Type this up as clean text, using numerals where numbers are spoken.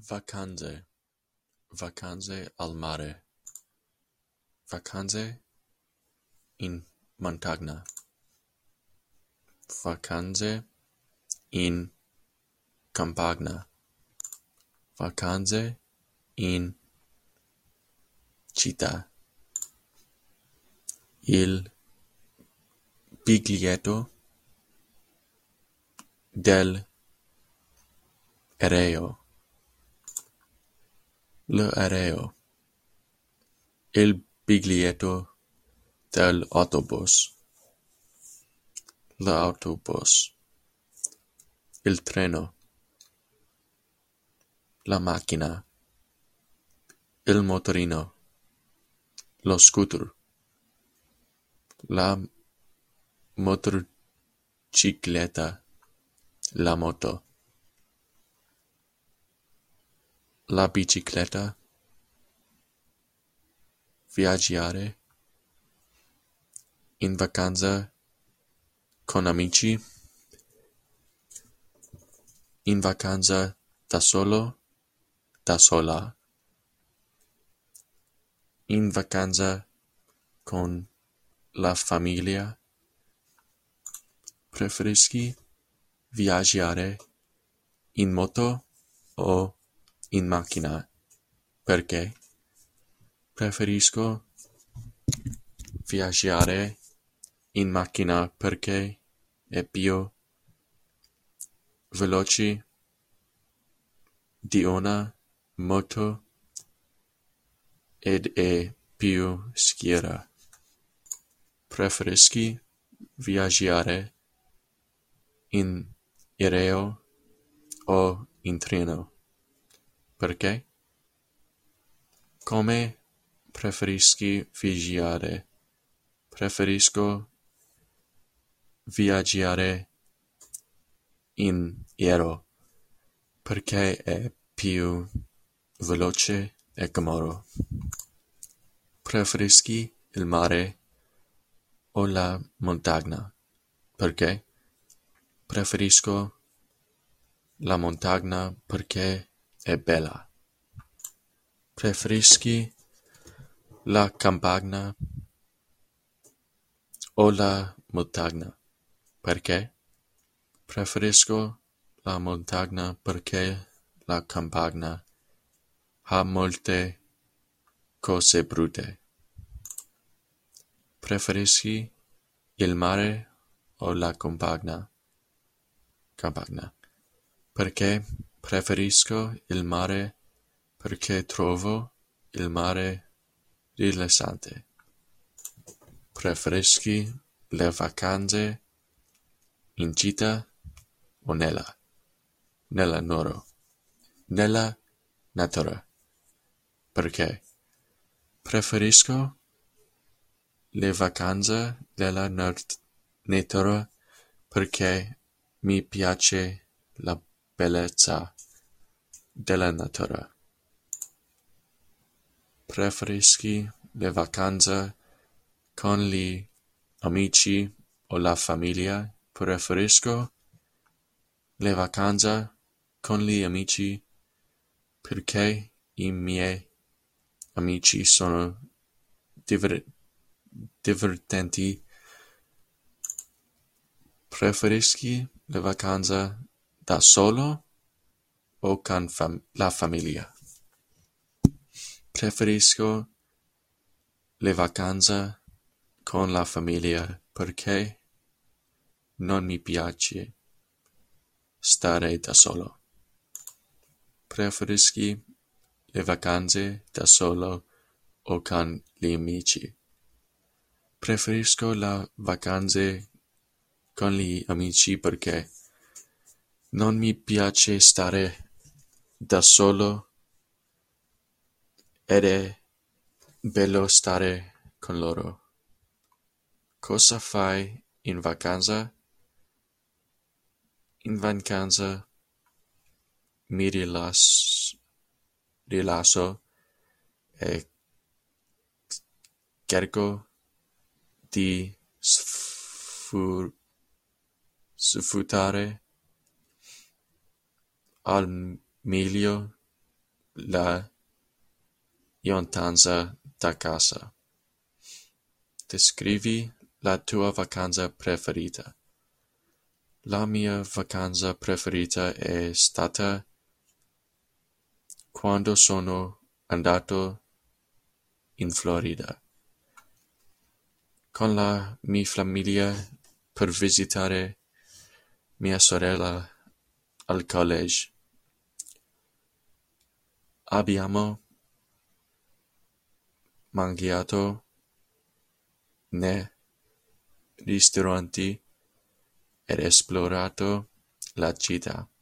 Vacanze, vacanze al mare, vacanze in montagna, vacanze in campagna, vacanze in città. Il biglietto del aereo, l'aereo, il biglietto dell'autobus, l'autobus, il treno, la macchina, il motorino, lo scooter, la motocicletta, la moto, la bicicletta, viaggiare, in vacanza con amici, in vacanza da solo, da sola, in vacanza con la famiglia. Preferisci viaggiare in moto o in macchina? Perché? Preferisco viaggiare in macchina perché è più veloce di una moto ed è più sicura. Preferisci viaggiare in aereo o in treno? Perché? Come preferisci viaggiare? Preferisco viaggiare in aereo perché è più veloce e comodo. Preferisci il mare o la montagna? Perché? Preferisco la montagna perché è bella. Preferisci la campagna o la montagna? Perché? Preferisco la montagna perché la campagna ha molte cose brutte. Preferisci il mare o la campagna? Campagna. Perché preferisco il mare? Perché trovo il mare rilassante. Preferisci le vacanze in città o nella natura? Perché preferisco le vacanze nella natura perché mi piace la bellezza della natura. Preferisci le vacanze con gli amici o la famiglia? Preferisco le vacanze con gli amici perché i miei amici sono divertenti. Preferisci le vacanze da solo o con la famiglia? Preferisco le vacanze con la famiglia perché non mi piace stare da solo. Preferisci le vacanze da solo o con gli amici? Preferisco le vacanze con gli amici perché non mi piace stare da solo ed è bello stare con loro. Cosa fai in vacanza? In vacanza mi rilasso e cerco di sfruttare al meglio la iontanza da casa. Descrivi la tua vacanza preferita. La mia vacanza preferita è stata quando sono andato in Florida con la mia famiglia per visitare mia sorella al college. Abbiamo mangiato nei ristoranti ed esplorato la città.